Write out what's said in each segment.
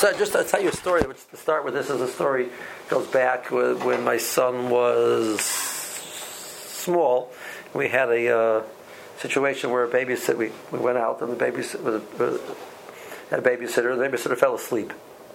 So just I'll tell you a story. Which to start with, this is a story goes back when my son was small. We had a situation where a babysitter. We went out and the babysitter had a babysitter. The babysitter fell asleep,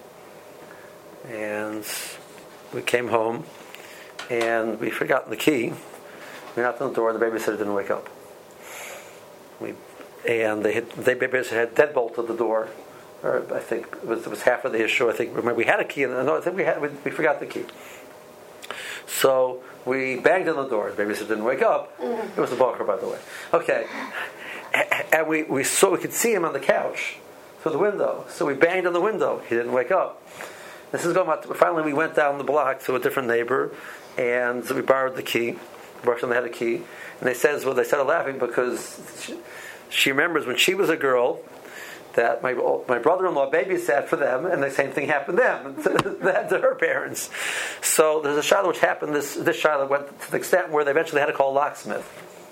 and we came home and we forgotten the key. We knocked on the door and the babysitter didn't wake up. The babysitter had deadbolted the door. Or I think it was half of the issue. I think remember we had a key, and I think we forgot the key. So we banged on the door. The babysitter didn't wake up. It was the barker, by the way. Okay, and we could see him on the couch through the window. So we banged on the window. He didn't wake up. This is going about. Finally, we went down the block to a different neighbor, and we borrowed the key. They had a key, and they started laughing because she remembers when she was a girl that my brother-in-law babysat for them, and the same thing happened to them, to her parents. So there's a shiloh which happened. This shiloh went to the extent where they eventually had to call a locksmith.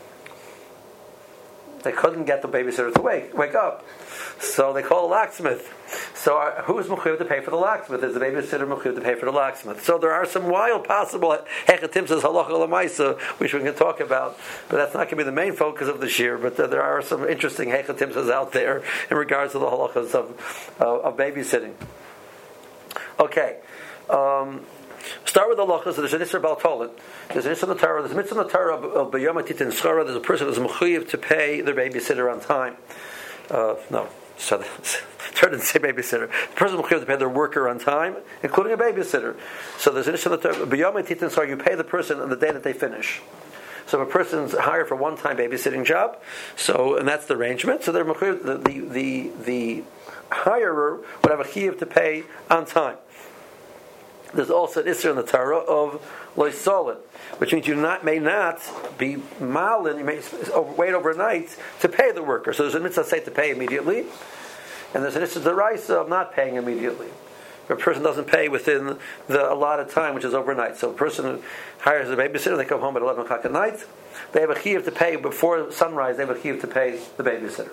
They couldn't get the babysitter to wake up, so they called a locksmith. So who is mechuyev to pay for the locksmith? Is the babysitter mechuyev to pay for the locksmith? So there are some wild possible hechatimsas halacha l'maisa which we can talk about, but that's not going to be the main focus of this year. But there are some interesting hechatimsas out there in regards to the halachas of babysitting. Okay. Start with the halachas. There's an isser baltolit. There's an isser in the Torah. There's a mitzvah in the Torah of b'yom titin schara. There's a person who's mechuyev to pay their babysitter on time. So Torah didn't say babysitter. The person will have to pay their worker on time, including a babysitter. So there's an issue in the Torah. B'yom titin schara, you pay the person on the day that they finish. So if a person's hired for one-time babysitting job, and that's the arrangement. So they're the hirer would have a chiyuv to pay on time. There's also an issur in the Torah of loisolin, which means you may not be malin, you may wait overnight to pay the worker. So there's a mitzvah say to pay immediately, and there's an issur deraisa of not paying immediately. If a person doesn't pay within the allotted time, which is overnight. So a person hires a babysitter, they come home at 11 o'clock at night, they have a chiyuv to pay before sunrise, they have a chiyuv to pay the babysitter.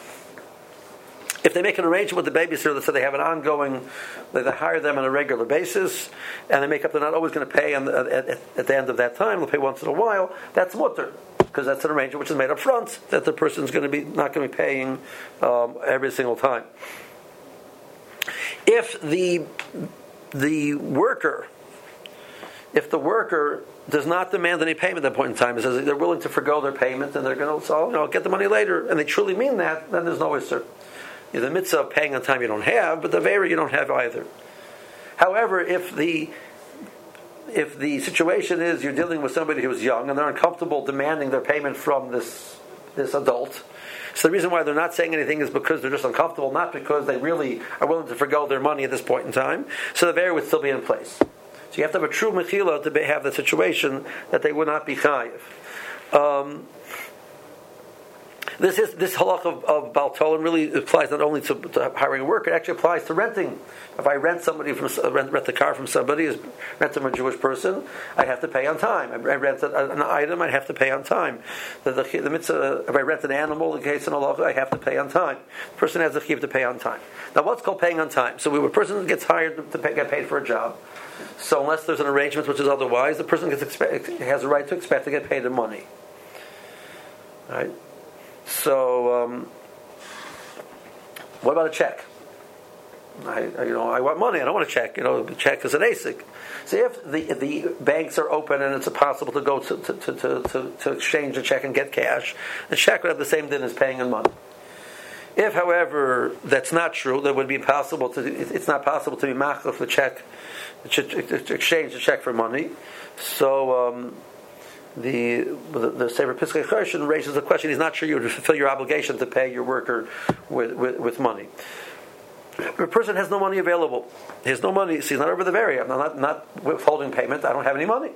If they make an arrangement with the babysitter, so they have an ongoing, they hire them on a regular basis, and they make up they're not always going to pay at the end of that time, they'll pay once in a while, that's mutter, because that's an arrangement which is made up front, that the person's not going to be paying every single time. If the worker does not demand any payment at that point in time, it says they're willing to forgo their payment, and they're going to get the money later, and they truly mean that, then there's no issur. The mitzvah of paying on time you don't have, but the vera you don't have either. However, if the situation is you're dealing with somebody who's young and they're uncomfortable demanding their payment from this adult, so the reason why they're not saying anything is because they're just uncomfortable, not because they really are willing to forgo their money at this point in time. So the vera would still be in place. So you have to have a true mechila to have the situation that they would not be chayiv. This halach of baltolim really applies not only to hiring a worker; it actually applies to renting. If I rent somebody rent the car from somebody, rent from a Jewish person, I have to pay on time. I rent an item, I have to pay on time. The mitzvah, if I rent an animal, in case in halacha, I have to pay on time. The person has the chiyuv to pay on time. Now, what's called paying on time? So, a person gets hired to get paid for a job. So, unless there's an arrangement which is otherwise, the person has a right to expect to get paid in money. All right. So, what about a check? I want money. I don't want a check. The check is an ASIC. So if the banks are open and it's possible to go to exchange a check and get cash, the check would have the same din as paying in money. If, however, that's not true, that would be impossible it's not possible to be machlof the check, to exchange the check for money. So. The Sefer Piskei Choshen raises the question: he's not sure you would fulfill your obligation to pay your worker with money. If a person has no money available, he has no money, so he's not over the very. I'm not withholding payment. I don't have any money.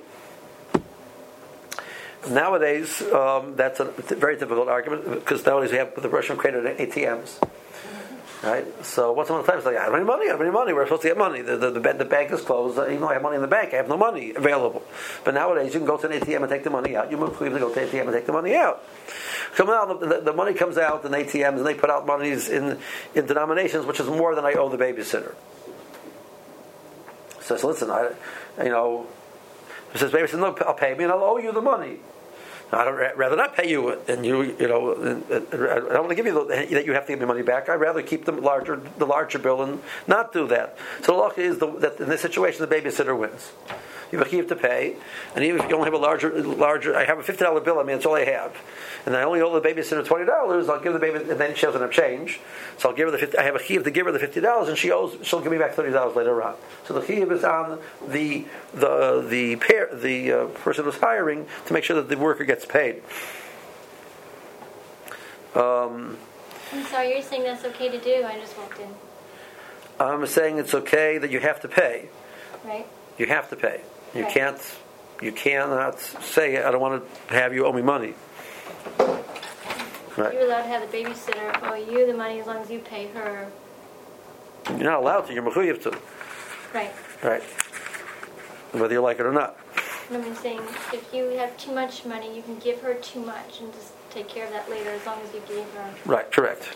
Nowadays, that's a very difficult argument because nowadays the Russian created ATMs. Right? So once upon a time, it's like, I don't have any money. We're supposed to get money. The bank is closed. Even though I have money in the bank, I have no money available. But nowadays, you can go to an ATM and take the money out. You move quickly to go to an ATM and take the money out. So now the money comes out in ATMs, and they put out monies in denominations which is more than I owe the babysitter. says, listen, he says, babysitter, no, I'll pay me and I'll owe you the money. I'd rather not pay you, and I don't want to give you that you have to give me money back. I'd rather keep the larger bill and not do that. So the law is that in this situation, the babysitter wins. You have a chiyuv to pay, and even if you only have a larger, I have a $50 bill. I mean, that's all I have, and I only owe the babysitter $20. I'll give the baby, and then she doesn't have change, so I'll give her the 50. I have a chiyuv to give her the $50, and she'll give me back $30 later on. So the chiyuv is on the person who's hiring to make sure that the worker gets paid. I'm sorry, you're saying that's okay to do? I just walked in. I'm saying it's okay that you have to pay. Right. You have to pay. You right. You cannot say, I don't want to have you owe me money. Right. You're allowed to have the babysitter owe you the money as long as you pay her. You're not allowed to. You're mechuyev to. Right. Right. Whether you like it or not. And I'm saying, if you have too much money, you can give her too much and just take care of that later as long as you gave her. Right, correct.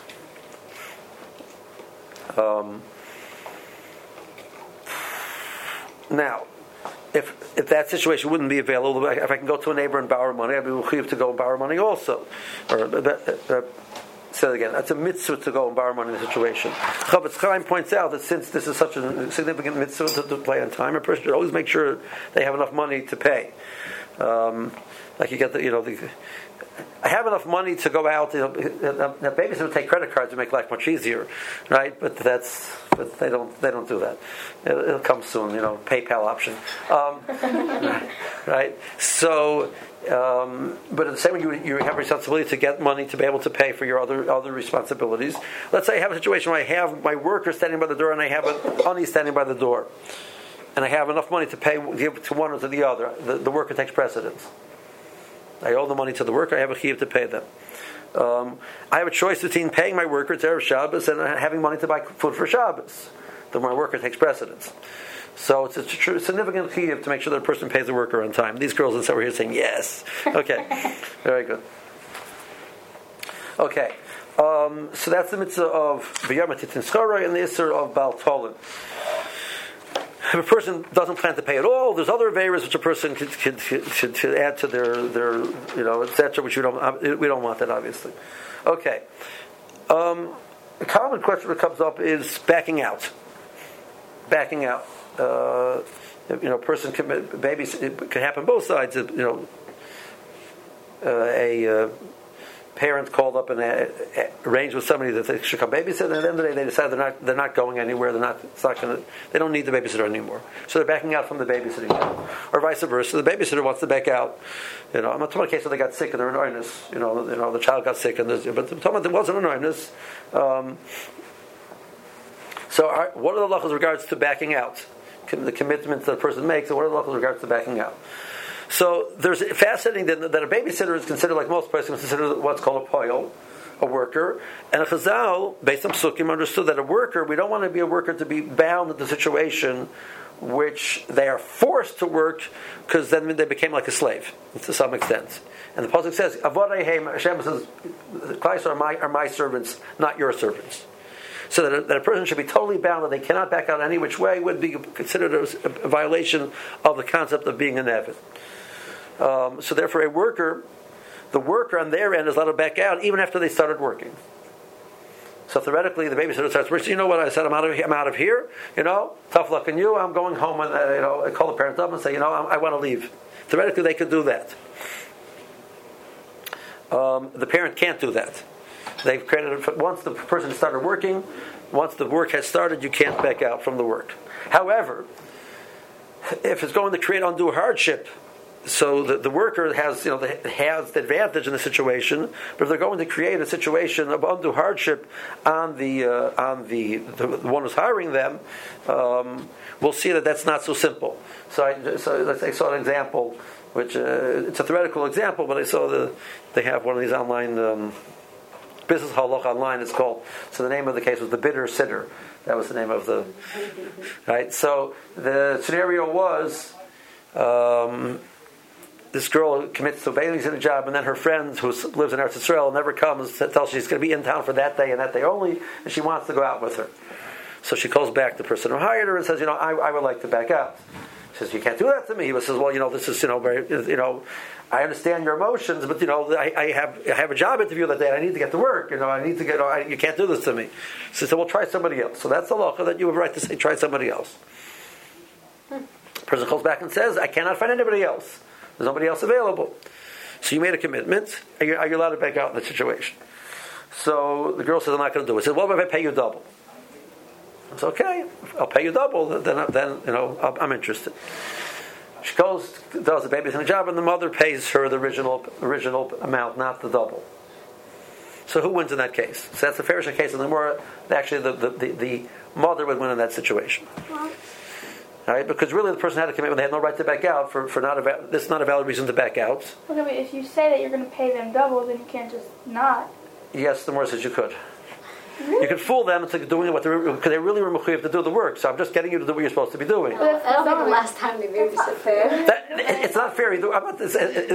Now, if that situation wouldn't be available, if I can go to a neighbor and borrow money, I'd be mechuyev to go and borrow money also. Or say it again. That's a mitzvah to go and borrow money in the situation. Chofetz Chaim points out that since this is such a significant mitzvah to play on time, a person should always make sure they have enough money to pay. Like you get I have enough money to go out. Now, babysitters would take credit cards to make life much easier, right? But they don't do that. It'll come soon, PayPal option, right? So, but at the same time, you have responsibility to get money to be able to pay for your other responsibilities. Let's say I have a situation where I have my worker standing by the door and I have an ani standing by the door, and I have enough money to give to one or to the other. The worker takes precedence. I owe the money to the worker. I have a chiyuv to pay them. I have a choice between paying my worker at Erev Shabbos and having money to buy food for Shabbos. Then my worker takes precedence. So it's a significant chiyuv to make sure that a person pays the worker on time. These girls inside were here saying yes. Okay, very good. Okay, so that's the mitzvah of V'yom Titin Schoroi and the Isser of Baal Tolin. If a person doesn't plan to pay at all, there's other averas which a person should add to their etc. Which we don't want that, obviously. Okay. A common question that comes up is backing out. Backing out. A person it could happen both sides. A parent called up and arranged with somebody that they should come babysit, and at the end of the day they decide they're not going anywhere. They don't need the babysitter anymore, so they're backing out from the babysitting job, or vice versa. The babysitter wants to back out. I'm not talking about a case where they got sick and they're in illness. The child got sick, but I'm talking about there wasn't an illness. So, what are the halachos with regards to backing out? The commitments that a person makes, and what are the halachos with regards to backing out? So there's fascinating that a babysitter is considered, like most places, considered what's called a poil, a worker. And a Chazal, based on Psukim, understood that a worker, we don't want to be a worker to be bound in the situation which they are forced to work, because then they became like a slave to some extent. And the pasuk says, "Avodahem," Hashem says, "Klai are my servants, not your servants." So that a person should be totally bound, that they cannot back out any which way, would be considered a violation of the concept of being an Eved. So therefore the worker on their end is allowed to back out even after they started working. So theoretically the babysitter starts working, I said I'm out of here, tough luck on you, I'm going home, and I call the parent up and say, I want to leave. Theoretically they could do that. The parent can't do that. They've created once the person started working, once the work has started, you can't back out from the work. However, if it's going to create undue hardship, so the worker has the advantage in the situation, but if they're going to create a situation of undue hardship on the one who's hiring them, we'll see that that's not so simple. So I saw an example, which it's a theoretical example, but I saw they have one of these online business halach online. It's called. So the name of the case was the bidder sitter. That was the name of the right. So the scenario was. This girl commits to bailing in a job, and then her friend who lives in Eretz Yisrael never comes, tells she's going to be in town for that day and that day only, and she wants to go out with her. So she calls back the person who hired her and says, I would like to back out. She says, you can't do that to me. He says, well, this is, very, I understand your emotions, but, I have a job interview that day. I need to get to work. I need to get, you can't do this to me. She said, well, try somebody else. So that's the halacha that you have a right to say, try somebody else. Person calls back and says, I cannot find anybody else. There's nobody else available. So you made a commitment. Are you allowed to back out in the situation? So the girl says, I'm not going to do it. She says, well, if I pay you double? It's okay. I'll pay you double. Then I'm interested. She goes, does the babysitting job, and the mother pays her the original amount, not the double. So who wins in that case? So that's the fairest case, and the more actually the mother would win in that situation. All right, because really the person had a commitment; they had no right to back out for this is not a valid reason to back out. Okay, but if you say that you're going to pay them double, then you can't just not. Yes, the more says you could. Really? You could fool them into doing what because they really were mechuyev to do the work. So I'm just getting you to do what you're supposed to be doing. I don't think the last time they babysit fair. It's not fair either. I'm not,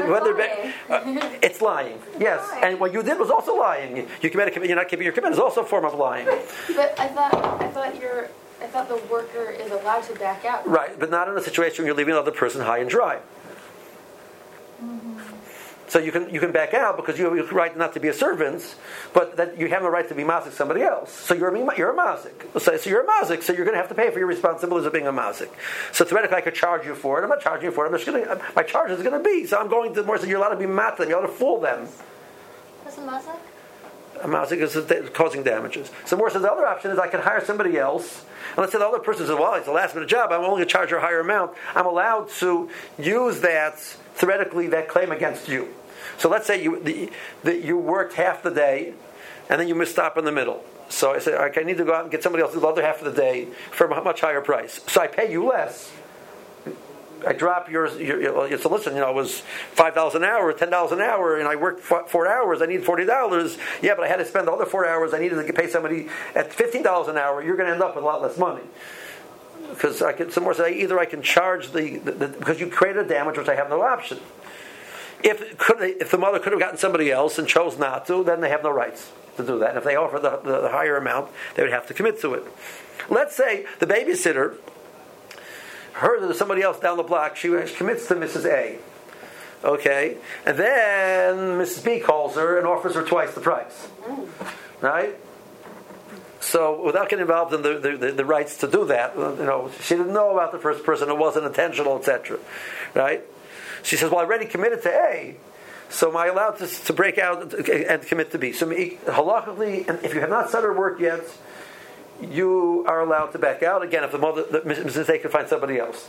it's lying. Yes, and what you did was also lying. You commit a commitment. You're not keeping your commitment. It's also a form of lying. But I thought the worker is allowed to back out. Right, but not in a situation where you're leaving another person high and dry. Mm-hmm. So you can back out because you have a right not to be a servant, but that you have a right to be mazik somebody else. So you're a mazik. So you're a mazik. So you're going to have to pay for your responsibilities of being a mazik. So theoretically, I could charge you for it. I'm not charging you for it. My charge is going to be. So I'm going to more. So you're allowed to be mat them. You're allowed to fool them. What's a mazik? A mazik is causing damages. So more says the other option is I can hire somebody else. And let's say the other person says, well, it's a last minute job. I'm only going to charge her a higher amount. I'm allowed to use that, theoretically, that claim against you. So let's say you worked half the day, and then you missed stop in the middle. So I say, okay, I need to go out and get somebody else to do the other half of the day for a much higher price. So I pay you less. I drop yours. So listen, it was $5 an hour, $10 an hour, and I worked 4 hours. I need $40. Yeah, but I had to spend the other 4 hours. I needed to pay somebody at $15 an hour. You're going to end up with a lot less money. Because I can, some more say, either I can charge the because you created a damage, which I have no option. If the mother could have gotten somebody else and chose not to, then they have no rights to do that. And if they offer the higher amount, they would have to commit to it. Let's say the babysitter heard that there's somebody else down the block. She commits to Mrs. A. Okay? And then Mrs. B calls her and offers her twice the price. Right? So without getting involved in the rights to do that, she didn't know about the first person. It wasn't intentional, etc. Right? She says, well, I already committed to A, so am I allowed to break out and commit to B? So halachically, and if you have not started work yet, you are allowed to back out. Again, if Mrs. A can find somebody else.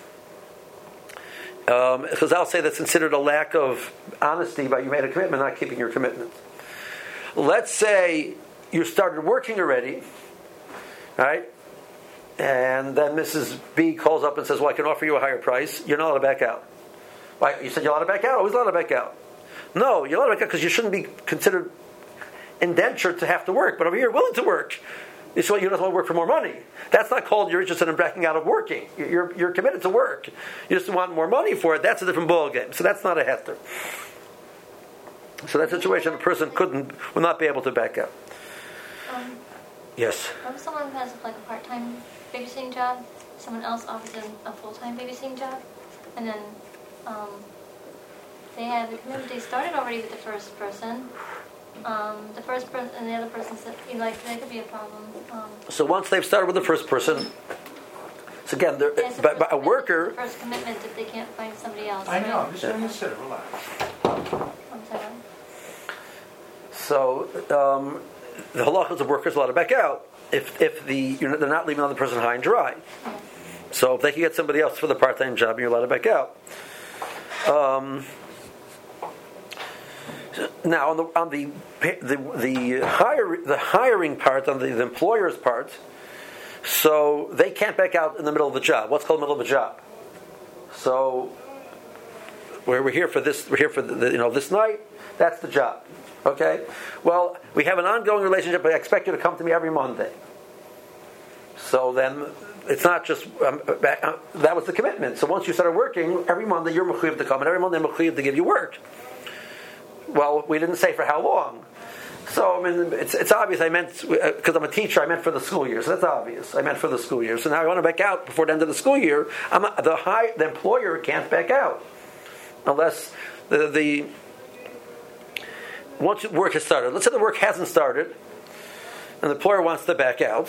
Because I'll say that's considered a lack of honesty by you made a commitment, not keeping your commitment. Let's say you started working already, right? And then Mrs. B calls up and says, well, I can offer you a higher price. You're not allowed to back out. Why? You said you're allowed to back out? Always allowed to back out. No, you're allowed to back out because you shouldn't be considered indentured to have to work. But over here, you're willing to work. You just want to work for more money. That's not called you're interested in backing out of working. You're committed to work. You just want more money for it. That's a different ballgame. So that's not a hester. So that situation, a person will not be able to back out. Yes. What if someone has like a part-time babysitting job, someone else offers them a full-time babysitting job, and then they have the commitment, they started already with the first person. The first person and the other person said, that could be a problem. So once they've started with the first person, so again, but a worker. The first commitment if they can't find somebody else. I know. I'm just going to sit. Relax. One second. So the halachas of workers allowed to back out if they're not leaving another person high and dry. Yeah. So if they can get somebody else for the part-time job, you're allowed to back out. Now on the hiring part, on the employer's part, so they can't back out in the middle of the job. What's called the middle of the job? So we're here for this. We're here for this night. That's the job. Okay. Well, we have an ongoing relationship, but I expect you to come to me every Monday. So then it's not just that was the commitment. So once you started working, every Monday you're mechuyev to come, and every Monday I'm mechuyev to give you work. Well, we didn't say for how long. So, I mean, it's obvious I meant, because I'm a teacher, I meant for the school year. So that's obvious. I meant for the school year. So now I want to back out before the end of the school year. The employer can't back out. Unless once work has started. Let's say the work hasn't started, and the employer wants to back out.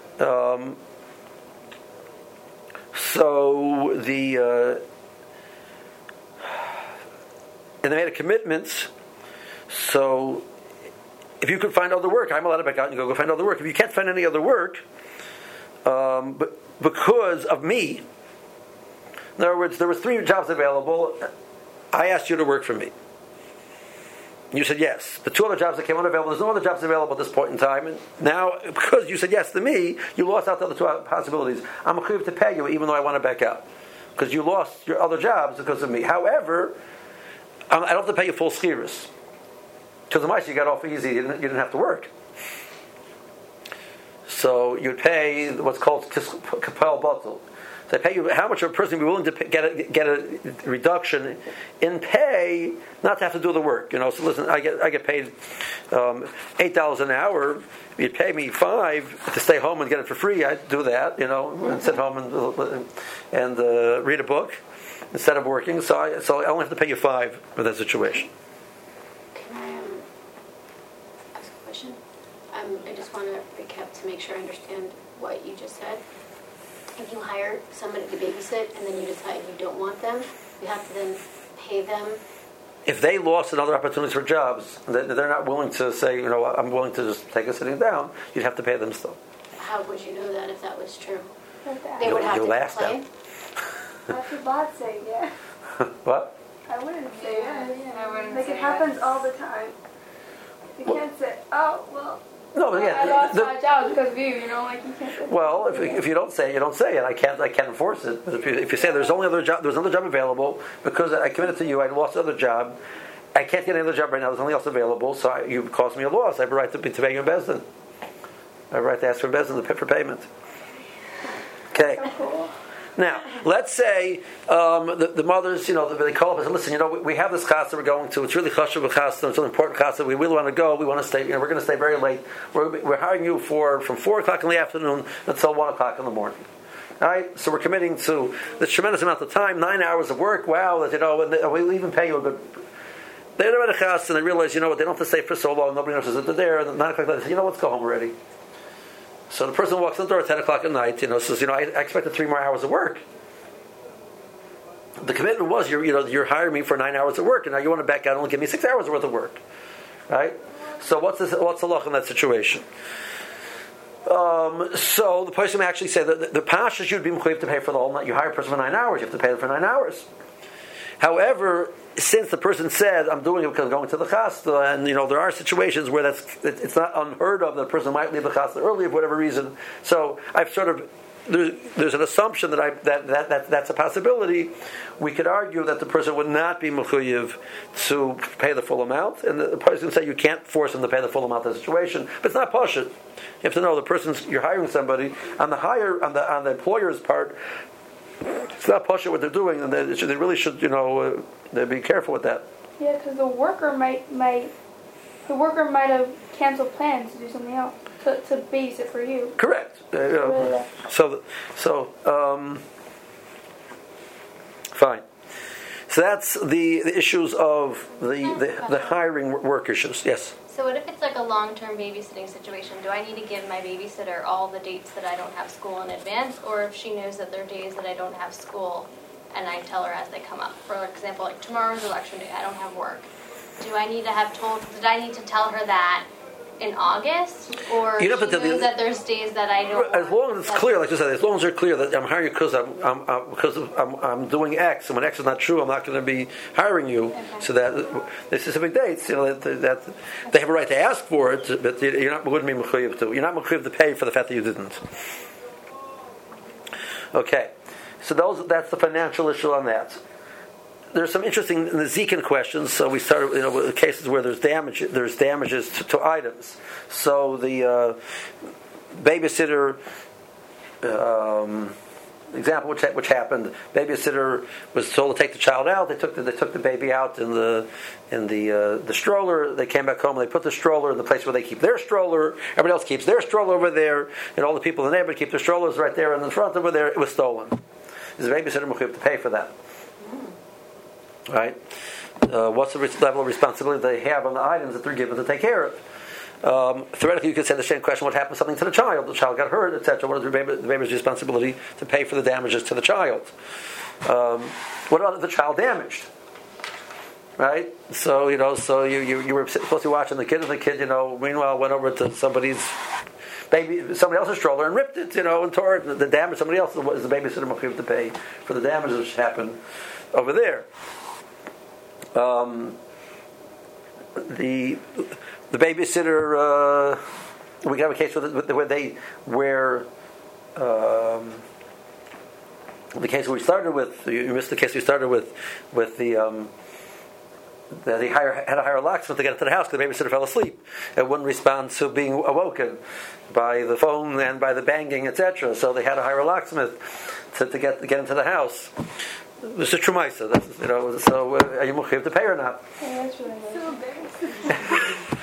And they made a commitment. So, if you could find other work, I'm allowed to back out and go find other work. If you can't find any other work, but because of me, in other words, there was 3 jobs available. I asked you to work for me. You said yes. The 2 other jobs that came unavailable, there's no other jobs available at this point in time. And now, because you said yes to me, you lost out the other 2 possibilities. I'm equipped to pay you even though I want to back out. Because you lost your other jobs because of me. However, I don't have to pay you full schiras. Because the mice you got off easy, you didn't have to work. So you'd pay what's called kapel batul. So I pay you how much a person would be willing to get a reduction in pay, not to have to do the work. So listen, I get paid $8 an hour. You'd pay me $5 to stay home and get it for free. I'd do that, and sit home and read a book instead of working. So I only have to pay you $5 for that situation. Can I ask a question? I just want to recap to make sure I understand what you just said. If you hire somebody to babysit and then you decide you don't want them, you have to then pay them. If they lost another opportunity for jobs, they're not willing to say, I'm willing to just take a sitting down, you'd have to pay them still. How would you know that if that was true? They They would have to ask complain. them. That's what Bob say, yeah. What? I wouldn't say that. I wouldn't Like say it happens that. all the time. You can't say, oh, well, No, but I lost again, my job because of you, like you can't say well, if you don't say it, you don't say it. I can't enforce it. But if you say there's another job available because I committed to you, I lost another job. I can't get another job right now. There's nothing else available, so you caused me a loss. I have a right to pay you in Bezdin. I have a right to ask for Bezdin for payment. Okay. so cool. Now, let's say the mothers, they call up and say, listen, we have this chassid we're going to. It's really chashuv chassid. It's an important chassid. We really want to go. We want to stay. We're going to stay very late. We're hiring you from 4 o'clock in the afternoon until 1 o'clock in the morning. All right. So we're committing to this tremendous amount of time, 9 hours of work. Wow. And we'll even pay you a good. They had a chassid and they realize, what? They don't have to stay for so long. Nobody knows that they're there. And at 9 o'clock, they say, let's go home already. So the person walks in the door at 10 o'clock at night, says, I expected 3 more hours of work. The commitment was, you're hiring me for 9 hours of work, and now you want to back out and only give me 6 hours worth of work, right? So what's the luck in that situation? So the person may actually say that the pashas you'd be mechuyev to pay for the whole night. You hire a person for 9 hours, you have to pay them for 9 hours. However, since the person said, I'm doing it because I'm going to the chasna, and there are situations where it's not unheard of that the person might leave the chasna early for whatever reason. So I've there's an assumption that's a possibility. We could argue that the person would not be mechuyev to pay the full amount, and the person would say you can't force him to pay the full amount of the situation. But it's not pashut. You have to know you're hiring somebody on the employer's part. It's not pashut what they're doing, and they really should, they be careful with that. Yeah, because the worker might have canceled plans to do something else, to babysit for you. Correct. Fine. So that's the issues of the hiring work issues. Yes. So what if it's like a long-term babysitting situation? Do I need to give my babysitter all the dates that I don't have school in advance? Or if she knows that there are days that I don't have school and I tell her as they come up? For example, like tomorrow's election day, I don't have work. Did I need to tell her that in August? Or she knows that there's days that I don't as long as it's clear, like you said, as long as they're clear that I'm hiring you because I'm doing X, and when X is not true, I'm not going to be hiring you. Okay. So that the specific dates, that they have a right to ask for it, but wouldn't be mechuyev to. You're not mechuyev to pay for the fact that you didn't. Okay, so that's the financial issue on that. There's some interesting Nezikin questions. So we started, with cases where there's damages to items. So the babysitter example which happened. Babysitter was told to take the child out. They took the baby out in the stroller. They came back home. And they put the stroller in the place where they keep their stroller. Everybody else keeps their stroller over there, and all the people in the neighborhood keep their strollers right there in the front over there. It was stolen. Is the babysitter mechuyev to pay for that? Right? What's the level of responsibility they have on the items that they're given to take care of? Theoretically, you could say the same question: what happened to something to the child? The child got hurt, etc. What is the baby's responsibility to pay for the damages to the child? What about the child damaged? Right? So you were supposed to be watching the kid, and the kid, meanwhile went over to somebody else's stroller and ripped it, and tore it. The damage, somebody else is the babysitter mechuyev to pay for the damages which happened over there. The babysitter, we have a case the case we started with. You missed the case we started with the. That he had to hire a locksmith to get into the house because the babysitter fell asleep and wouldn't respond to being awoken by the phone and by the banging, etc. So they had to hire a locksmith to get into the house. This is Trumaisa. So are you mechuyev to pay or not? Yeah, that's really nice.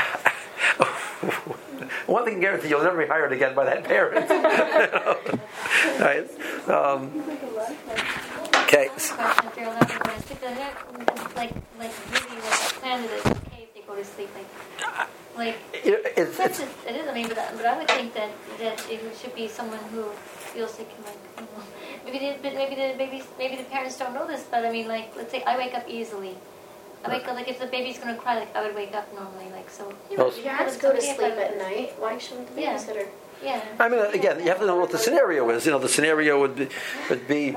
One thing I guarantee you'll never be hired again by that parent. Right? Okay. Question if you're allowed to go to sleep. Like maybe like a plan that it's okay if they go to sleep. It is. I mean, but I would think that it should be someone who feels they can maybe the parents don't know this, but I mean, let's say I wake up easily. I wake up if the baby's going to cry, I would wake up normally, so. If parents go to sleep at night, why shouldn't the babysitter? Yeah. I mean, again, you have to know what the scenario is. The scenario would be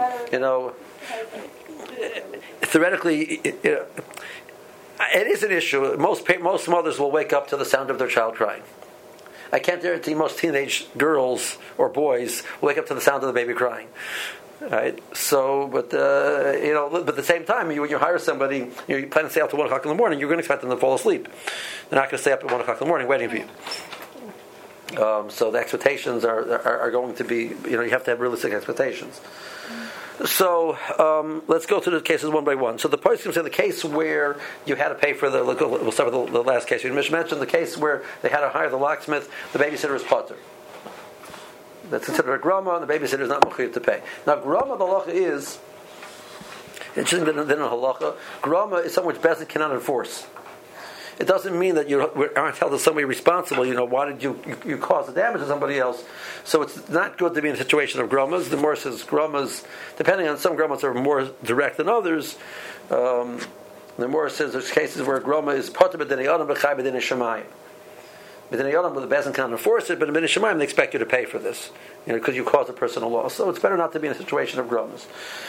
theoretically, it is an issue. Most mothers will wake up to the sound of their child crying. I can't guarantee most teenage girls or boys will wake up to the sound of the baby crying. Right. So, but at the same time, when you hire somebody, you plan to stay out till 1 o'clock in the morning. You're going to expect them to fall asleep. They're not going to stay up at 1 o'clock in the morning waiting for you. So the expectations are going to be, you have to have realistic expectations. So let's go through the cases one by one. So the poskim say the case where you had to pay for we'll start with the last case. You mentioned the case where they had to hire the locksmith, the babysitter is potter. That's considered a grama, and the babysitter is not mechuyev to pay. Now grama, the halacha is, interesting than a halacha, grama is something which Bezdin cannot enforce. It doesn't mean that you aren't held as somebody responsible. Why did you cause the damage to somebody else? So it's not good to be in a situation of gramas. The Gemara says gramas, depending on some gramas are more direct than others. The Gemara says there's cases where grama is potter b'dinei adam b'chai b'dinei shemayim. B'dinei adam, where the Bezdin cannot enforce it, but in b'dinei shemayim they expect you to pay for this, because you caused a personal loss. So it's better not to be in a situation of gramas.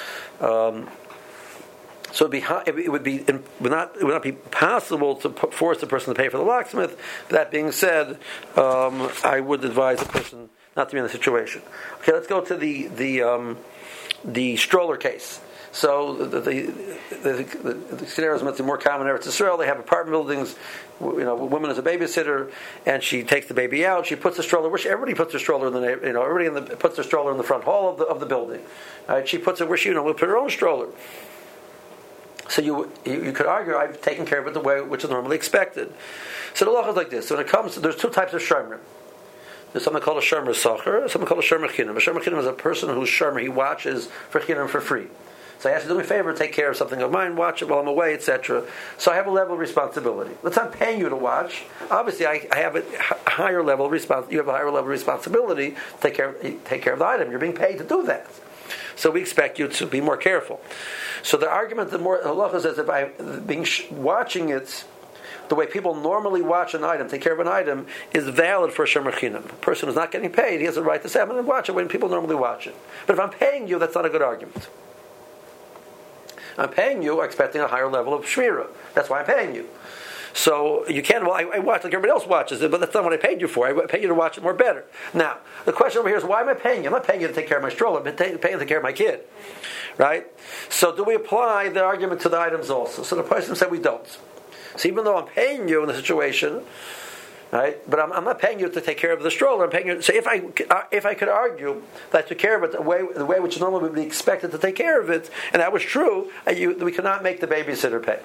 So it would not be possible to force the person to pay for the locksmith. That being said, I would advise the person not to be in the situation. Okay, let's go to the stroller case. So the scenario is much more common in Eretz Yisrael. They have apartment buildings. A woman is a babysitter, and she takes the baby out. She puts the stroller. Everybody puts their stroller in the everybody puts their stroller in the front hall of the building. She puts it where she will put her own stroller. So you could argue, I've taken care of it the way which is normally expected. So the law is like this. So when it comes, there's two types of shomer. There's something called a shomer sacher, something called a shomer chinam. A shomer chinam is a person who's shomer, he watches for chinam for free. So I ask you to do me a favor, take care of something of mine, watch it while I'm away, etc. So I have a level of responsibility. Let's not paying you to watch. Obviously, I have a higher level of you have a higher level of responsibility to take care of the item. You're being paid to do that. So we expect you to be more careful. So the argument, the more halacha says, if I'm watching it the way people normally watch an item, take care of an item, is valid for a shomer chinam. A person who's not getting paid, he has a right to say, I'm going to watch it when people normally watch it. But if I'm paying you, that's not a good argument. I'm paying you expecting a higher level of shmira. That's why I'm paying you. So you can't, I watch like everybody else watches it, but that's not what I paid you for. I paid you to watch it more better. Now, the question over here is, why am I paying you? I'm not paying you to take care of my stroller, I'm paying you to take care of my kid. Right? So do we apply the argument to the items also? So the person said we don't. So even though I'm paying you in the situation, Right, but I'm not paying you to take care of the stroller. I'm paying you. So if I could argue that I took care of it the way which normally would be expected to take care of it, and that was true, we could not make the babysitter pay.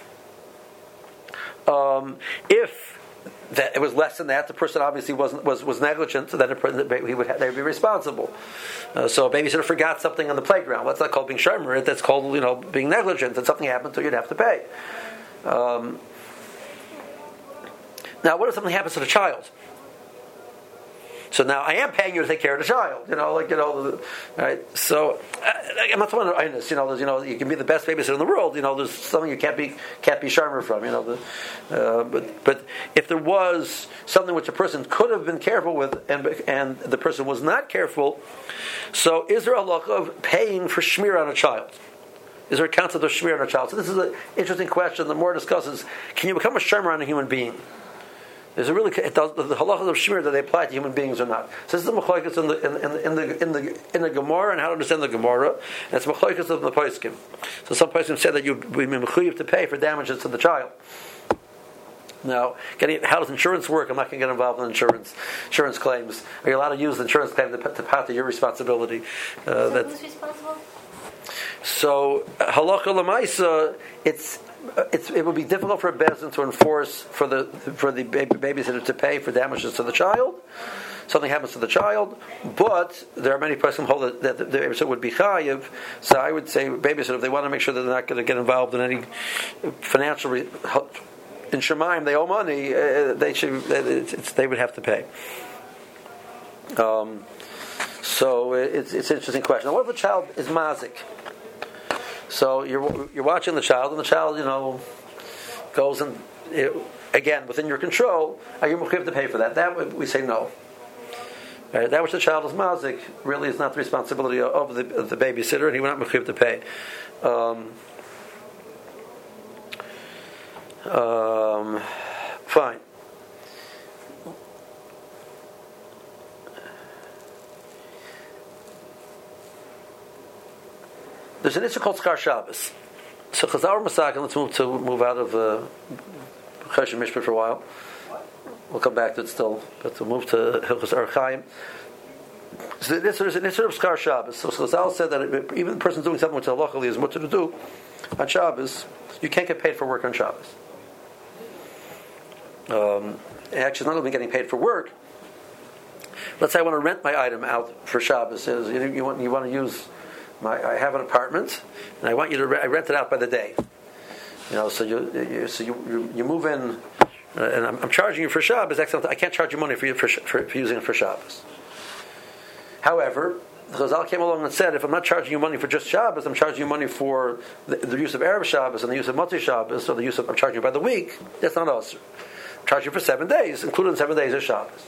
If that it was less than that, the person obviously was negligent, so then they'd be responsible. So a babysitter forgot something on the playground. That's not called being shomer. That's called being negligent. And something happened to you, you'd have to pay. Now, what if something happens to the child? So now I am paying you to take care of the child, right? So I'm not talking about this. You can be the best babysitter in the world. There's something you can't be sharmer from. But if there was something which a person could have been careful with, and the person was not careful, so is there a halacha of paying for shmir on a child? Is there a concept of shmir on a child? So this is an interesting question. The more discusses, can you become a shomer on a human being? There's the halachas of shmir, that they apply to human beings or not. So this is the machlokes in the Gemara and how to understand the Gemara. And it's machlokes of the poskim. So some poskim said that you would be mechuyev to pay for damages to the child. Now, how does insurance work? I'm not going to get involved in insurance claims. Are you allowed to use the insurance claim to part of your responsibility? So who's responsible? So halacha l'maisa, it would be difficult for a bezdin to enforce for the babysitter to pay for damages to the child. Something happens to the child, but there are many persons who hold that the babysitter would be chayiv. So I would say babysitter, if they want to make sure that they're not going to get involved in any financial in Shemaim, they owe money. They would have to pay. So it's an interesting question. Now, what if the child is mazik? So you're watching the child, and the child, goes and again within your control. Are you mechuyev to pay for that? That we say no. Right? That which the child is mazik really is not the responsibility of the babysitter, and he will not mechuyev to pay. Fine. There's an issue called Schar Shabbos. So Chazal Masak, and let's move out of Choshen Mishpat for a while. We'll come back to it still, but we'll move to Hilchos Orach Chaim. So there's an issue of Schar Shabbos. So Chazal said that even the person doing something which halachically is mutter to do on Shabbos, you can't get paid for work on Shabbos. Actually, it's not only getting paid for work. Let's say I want to rent my item out for Shabbos. You want to use. I have an apartment, and I want you to I rent it out by the day. So you move in, and I'm charging you for Shabbos. I can't charge you money for using it for Shabbos. However, Chazal came along and said, if I'm not charging you money for just Shabbos, I'm charging you money for the use of Erev Shabbos and the use of Motzei Shabbos, or the use of I'm charging you by the week. That's not us. I'm charging you for 7 days, including 7 days of Shabbos.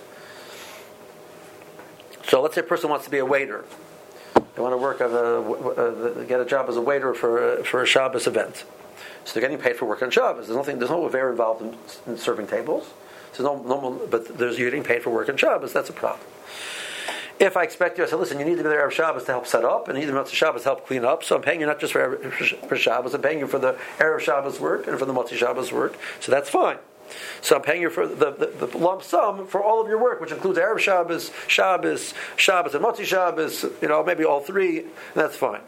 So let's say a person wants to be a waiter. They want to work get a job as a waiter for a Shabbos event. So they're getting paid for work on Shabbos. There's no Avera involved in serving tables. But you're getting paid for work on Shabbos. That's a problem. If I expect you, I say, listen, you need to be there Erev Shabbos to help set up, and you need to be Shabbos to help clean up. So I'm paying you not just for Shabbos. I'm paying you for the Erev Shabbos work and for the Motzei Shabbos work. So that's fine. So I'm paying you for the lump sum for all of your work, which includes Erev Shabbos, and Motzei Shabbos, maybe all three, and that's fine.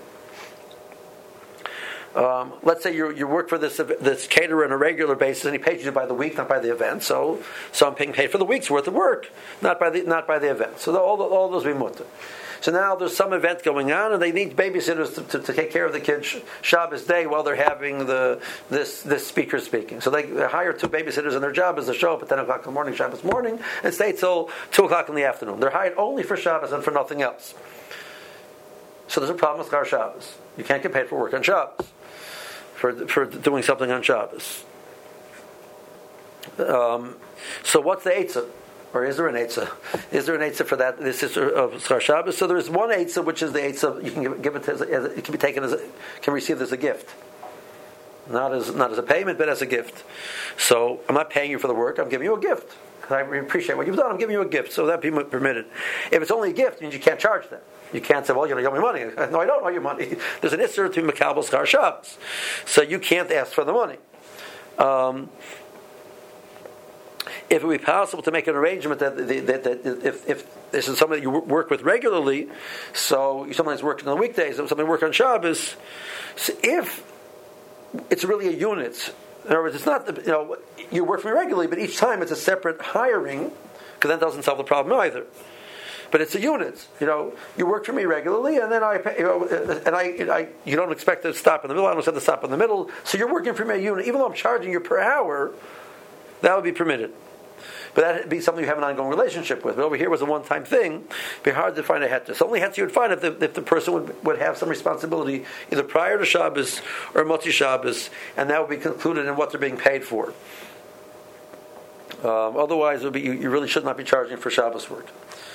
Let's say you work for this caterer on a regular basis, and he pays you by the week, not by the event. So I'm being paid for the week's worth of work, not by the event. So all those be mutter. So now there's some event going on, and they need babysitters to take care of the kids Shabbos day while they're having this speaker speaking. So they hire 2 babysitters, and their job is to show up at 10 o'clock in the morning, Shabbos morning, and stay till 2 o'clock in the afternoon. They're hired only for Shabbos and for nothing else. So there's a problem with Schar Shabbos. You can't get paid for work on Shabbos, for doing something on Shabbos. So what's the eitzah? Or is there an eitzah? Is there an eitzah for that? This is of Schar Shabbos. So there is one eitzah, which is the eitzah you can give it it can be taken can receive as a gift, not as a payment, but as a gift. So I'm not paying you for the work; I'm giving you a gift. I appreciate what you've done. I'm giving you a gift, so that be permitted. If it's only a gift, it means you can't charge them. You can't say, "Well, you owe me money." No, I don't owe you money. There's an issur to Mekabel Schar Shabbos, so you can't ask for the money. if it would be possible to make an arrangement that if this is somebody you work with regularly, so somebody's working on weekdays and somebody work on Shabbos, so if it's really a unit, in other words, it's not you work for me regularly, but each time it's a separate hiring, because that doesn't solve the problem either. But it's a unit. You work for me regularly, and then I pay, and you don't expect to stop in the middle. I don't expect to stop in the middle. So you're working for me a unit, even though I'm charging you per hour. That would be permitted. But that would be something you have an ongoing relationship with. But over here was a one-time thing. It'd be hard to find a heter. So only heter you would find if the person would have some responsibility either prior to Shabbos or Motzi Shabbos, and that would be concluded in what they're being paid for. Otherwise, it would be, you really should not be charging for Shabbos work.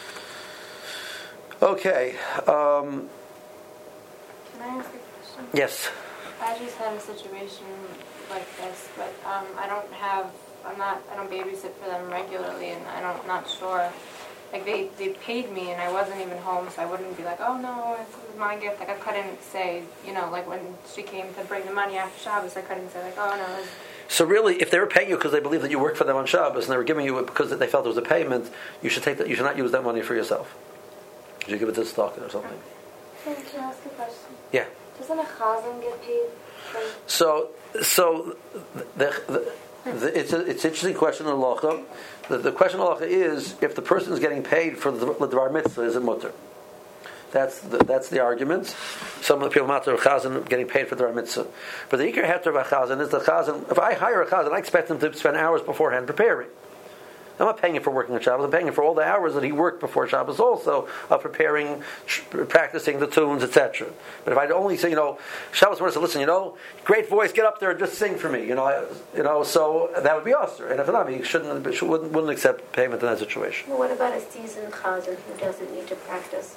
Okay. Can I ask a question? Yes. I just had a situation like this, but I don't babysit for them regularly, and I'm not sure. Like they paid me, and I wasn't even home, so I wouldn't be like, oh no, this is my gift. Like I couldn't say, like when she came to bring the money after Shabbos, I couldn't say like, oh no. So really, if they were paying you because they believe that you worked for them on Shabbos, and they were giving you it because they felt it was a payment, you should take that. You should not use that money for yourself. You should give it to the stocker or something. Can I ask a question? Yeah. Doesn't a chazan get paid? So it's an interesting question in halacha. The question in halacha is if the person is getting paid for the Dvar Mitzvah, is it mutter? That's the argument. Some of the people matter chazan getting paid for the Dvar Mitzvah. But the ikar heter of a chazan is the chazan. If I hire a chazan, I expect him to spend hours beforehand preparing. I'm not paying him for working on Shabbos. I'm paying him for all the hours that he worked before Shabbos also, of preparing, practicing the tunes, etc. But if I only say, Shabbos morning, say, listen, great voice, get up there and just sing for me, so that would be usher. And if not, he wouldn't accept payment in that situation. Well, what about a seasoned chazan who doesn't need to practice?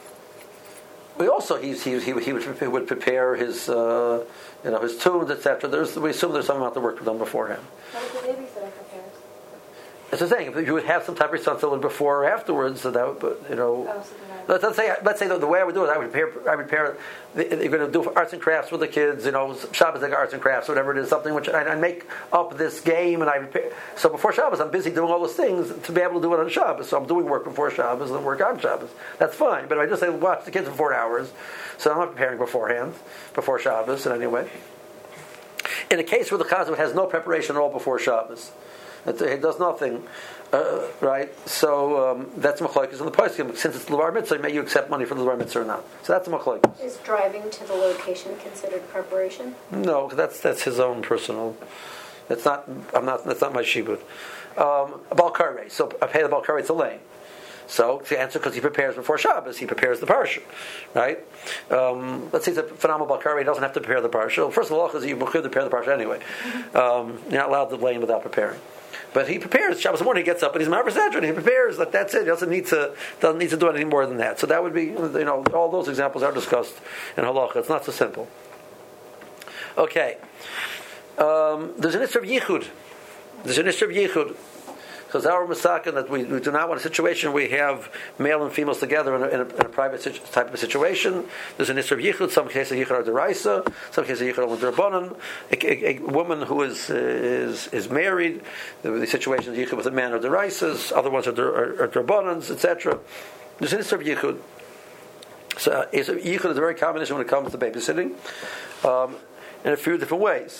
We also he would prepare his his tunes, etc. We assume there's some amount of work done beforehand. What if the babysitter prepares? As I'm saying, if you would have some type of responsibility before or afterwards, so that would, let's say the way I would do it, I would prepare. You're going to do arts and crafts with the kids, Shabbos like arts and crafts, whatever it is, something which I make up this game, and I prepare. So before Shabbos, I'm busy doing all those things to be able to do it on Shabbos. So I'm doing work before Shabbos and work on Shabbos. That's fine. But if I just say watch the kids for 4 hours, so I'm not preparing beforehand, before Shabbos in any way. In a case where the chazan has no preparation at all before Shabbos. It does nothing, right? So that's machlokes in the poskim. Since it's Dvar Mitzvah, may you accept money for the Dvar Mitzvah or not? So that's a machlokes. Is driving to the location considered preparation? No, that's his own personal. That's not my shibud. A balkarei. So I pay the balkarei to lane. So the answer, because he prepares before Shabbos, he prepares the parsha, right? Let's say it's a phenomenal balkarei, he doesn't have to prepare the parsha. Well, first of all, because you could prepare the parsha anyway. You're not allowed to lane without preparing. But he prepares. Shabbos morning, he gets up and he's Ma'aber Sedron. He prepares. That's it. He doesn't need to do anything more than that. So that would be, all those examples are discussed in halacha. It's not so simple. Okay. There's an issue of yichud. Because our masakin that we do not want a situation where we have male and females together in a private type of situation. There's an issue of yichud. Some cases yichud are deraisa. Some cases yichud are derbanan. A woman who is married, the situation is yichud with a man are deraisas. Other ones are derbanans, etc. There's an issue of yichud. So yichud is a very common issue when it comes to babysitting, in a few different ways.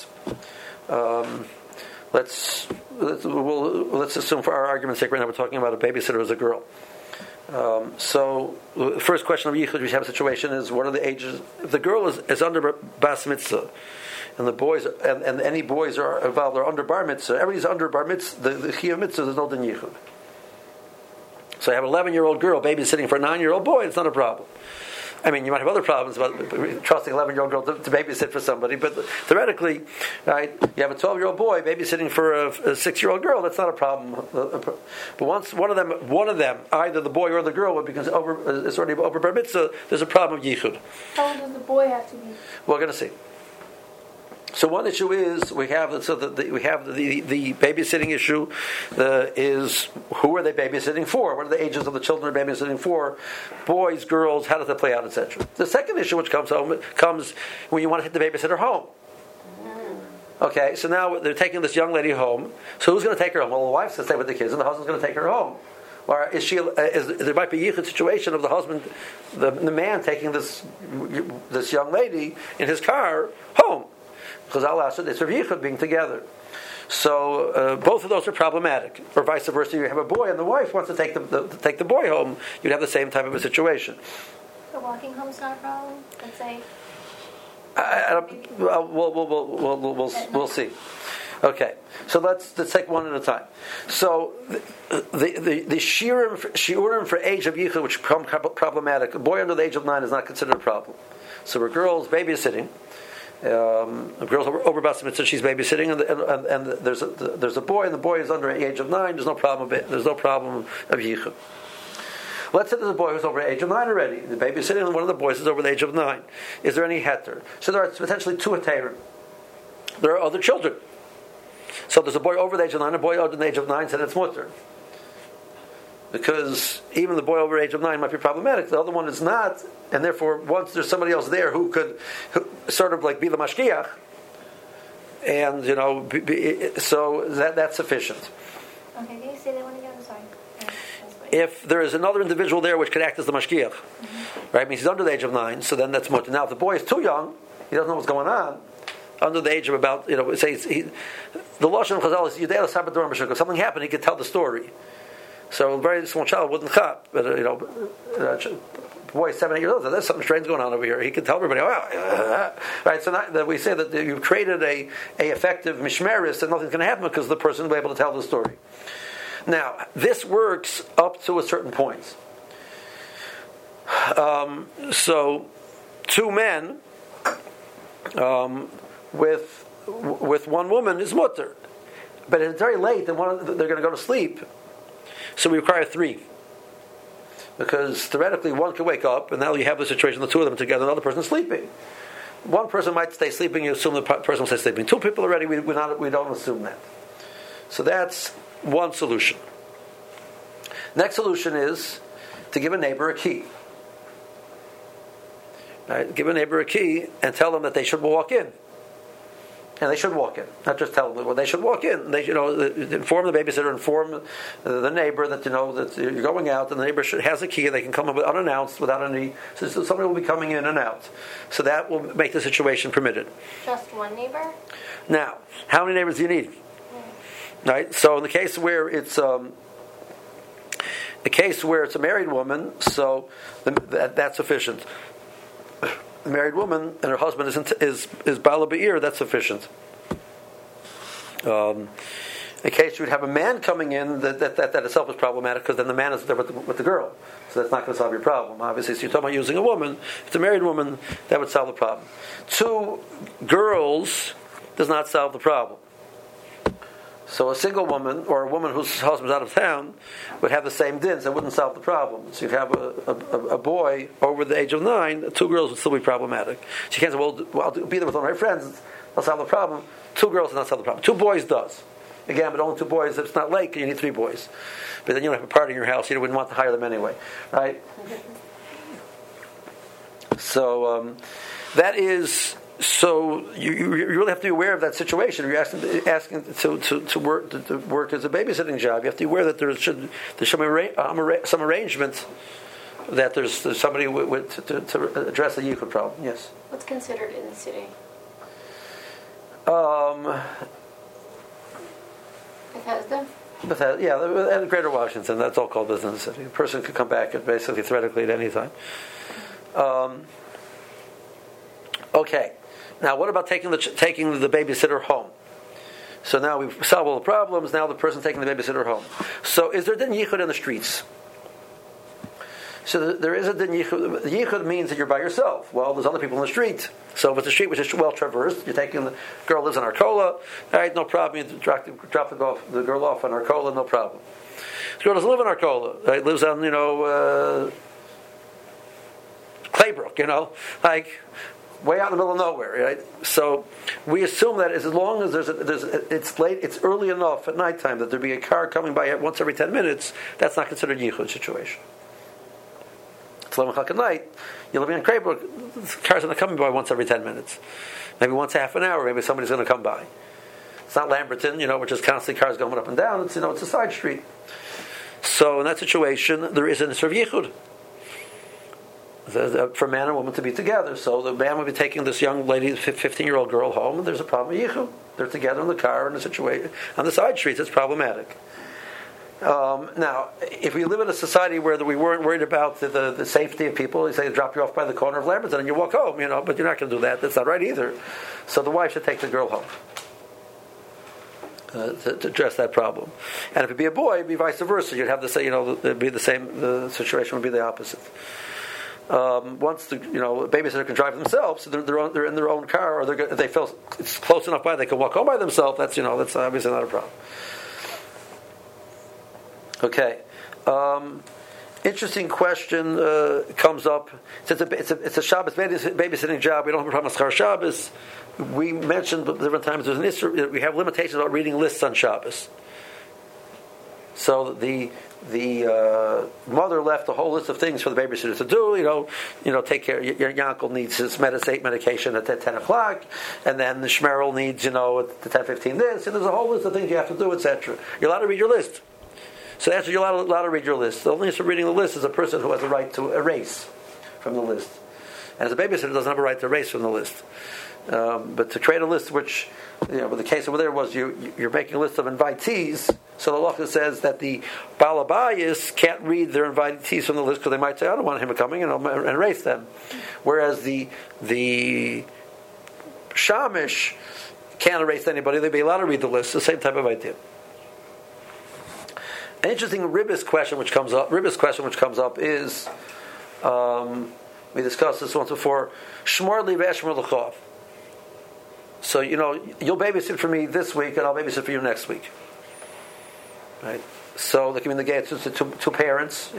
Let's assume for our argument's sake right now we're talking about a babysitter as a girl. So the first question of yichud we have a situation is what are the ages? If the girl is under bas mitzvah, and the boys and any boys are involved are under bar mitzvah, everybody's under bar mitzvah. The chiyuv mitzvah there's no din yichud. So I have an 11-year-old girl babysitting for a 9-year-old boy. It's not a problem. I mean, you might have other problems about trusting an 11-year-old girl to babysit for somebody, but theoretically, right, you have a 12-year-old boy babysitting for a 6-year-old girl, that's not a problem. But once one of them, either the boy or the girl, is already over bar mitzvah, there's a problem of yichud. How old does the boy have to be? We're going to see. So one issue is we have the babysitting issue is who are they babysitting for? What are the ages of the children they're babysitting for? Boys, girls, how does that play out, etc. The second issue which comes when you want to hit the babysitter home. Okay, so now they're taking this young lady home. So who's going to take her home? Well, the wife's going to stay with the kids, and the husband's going to take her home. Or is she? There might be a yichud situation of the husband, the man taking this young lady in his car home, because I'll ask it. It's a yichud being together. So both of those are problematic. Or vice versa, you have a boy and the wife wants to take the boy home. You'd have the same type of a situation. So walking home's not a problem. Let's say. We'll see. Okay, so let's take one at a time. So the shiurim for age of yichud, which become problematic. A boy under the age of 9 is not considered a problem. So a girl's babysitting. A girl's over bas mitzvah, she's babysitting, and there's a boy, and the boy is under the age of 9. There's no problem. There's no problem of yichud. Let's say there's a boy who's over the age of 9 already. The babysitting, and one of the boys is over the age of 9. Is there any heter? So there are potentially 2 heterim. There are other children. So there's a boy over the age of 9, a boy under the age of 9, said it's mutter. Because even the boy over the age of 9 might be problematic. The other one is not, and therefore once there's somebody else there who could sort of like be the mashkiach, and so that's sufficient. Okay, can you say that one again? I'm sorry. If there is another individual there which could act as the mashkiach, right? Means he's under the age of 9, so then that's mutter. Now if the boy is too young, he doesn't know what's going on, under the age of about, say the lashon of Chazal is Yudei Sabat Dorim B'Shuk. If something happened, he could tell the story. So a very small child wouldn't chap, but boy 7, 8 years old, there's something strange going on over here. He could tell everybody, right? So that we say that you've created a effective mishmeris, and nothing's going to happen because the person will be able to tell the story. Now this works up to a certain point. So 2 men with one woman is mutter, but it's very late, and they're going to go to sleep. So we require 3. Because theoretically one can wake up, and now you have the situation, the 2 of them together, another person sleeping. One person might stay sleeping, you assume the person will stay sleeping. 2 people already, we don't assume that. So that's one solution. Next solution is to give a neighbor a key. Right? Give a neighbor a key and tell them that they should walk in. And they should walk in, not just tell them. Well, they should walk in. They, inform the babysitter, inform the neighbor that that you're going out, and the neighbor has a key, and they can come unannounced without any. So somebody will be coming in and out. So that will make the situation permitted. Just one neighbor? Now, how many neighbors do you need? Right. So in the case where it's a married woman, so that's sufficient. A married woman and her husband is Bala Be'ir, that's sufficient. In case you would have a man coming in, that itself is problematic, because then the man is there with the girl. So that's not going to solve your problem. Obviously, so you're talking about using a woman. If it's a married woman, that would solve the problem. 2 girls does not solve the problem. So a single woman, or a woman whose husband's out of town, would have the same din, so it wouldn't solve the problem. So you have a boy over the age of 9, 2 girls would still be problematic. So you can't say, well, I'll be there with all my friends, I'll solve the problem. 2 girls does not solve the problem. 2 boys does. Again, but only 2 boys. If it's not late, you need 3 boys. But then you don't have a party in your house, you wouldn't want to hire them anyway. Right? So that is... So you really have to be aware of that situation. If you're asking to work as a babysitting job, you have to be aware that there should be some arrangement, that there's somebody to address the yichud problem. Yes. What's considered in the city? Bethesda? Yeah, and Greater Washington. That's all called business city. A person could come back basically theoretically at any time. Okay. Now, what about taking the babysitter home? So now we've solved all the problems. Now the person taking the babysitter home. So is there din yichud in the streets? So there is a din yichud. Yichud means that you're by yourself. Well, there's other people in the street. So if it's a street which is well traversed, you're taking the girl lives in Arcola. All right, no problem. You drop the girl off in Arcola, no problem. The girl doesn't live in Arcola. Right? Lives on Claybrook. Like. Way out in the middle of nowhere, right? So we assume that as long as it's late, it's early enough at nighttime that there'd be a car coming by once every 10 minutes. That's not considered yichud situation. it's 11 o'clock at night, you're living in Craybrook, the car's going to come by once every 10 minutes. Maybe once a half an hour, maybe somebody's going to come by. It's not Lamberton, which is constantly cars going up and down. It's, it's a side street. So in that situation, there is an Isser of Yichud for man and woman to be together. So the man would be taking this young lady, 15-year-old girl, home, and there's a problem with Yichud. They're together in the car in a situation on the side streets. It's problematic. Now, if we live in a society where we weren't worried about the safety of people, they say drop you off by the corner of Lamberton and you walk home, but you're not going to do that. That's not right either. So the wife should take the girl home. To address that problem. And if it'd be a boy, it'd be vice versa. You'd have to say, it'd be the same. The situation would be the opposite. Once the babysitter can drive themselves, so they're in their own car, or if they feel it's close enough by, they can walk home by themselves. That's that's obviously not a problem. Okay. Interesting question comes up. It's a Shabbos babysitting job. We don't have a problem with Schar Shabbos. We mentioned different times there's an issue. We have limitations about reading lists on Shabbos. So the mother left a whole list of things for the babysitter to do. Take care. Your uncle needs his medication at 10 o'clock, and then the Shmerel needs at 10:15 this. And there's a whole list of things you have to do, etc. You're allowed to read your list. So the answer, you're allowed to read your list. The only issue of reading the list is a person who has the right to erase from the list. And as a babysitter doesn't have a right to erase from the list. But to create a list which, the case over there was you're making a list of invitees, so the Halacha says that the Balabayas can't read their invitees from the list because they might say, I don't want him coming, and erase them. Whereas the Shamish can't erase anybody, they'd be allowed to read the list, the same type of idea. An interesting Ribbis question which comes up is, we discussed this once before, Shmor li v'eshmor l'chov. So, you'll babysit for me this week and I'll babysit for you next week. Right? So, there can be the gate to two parents,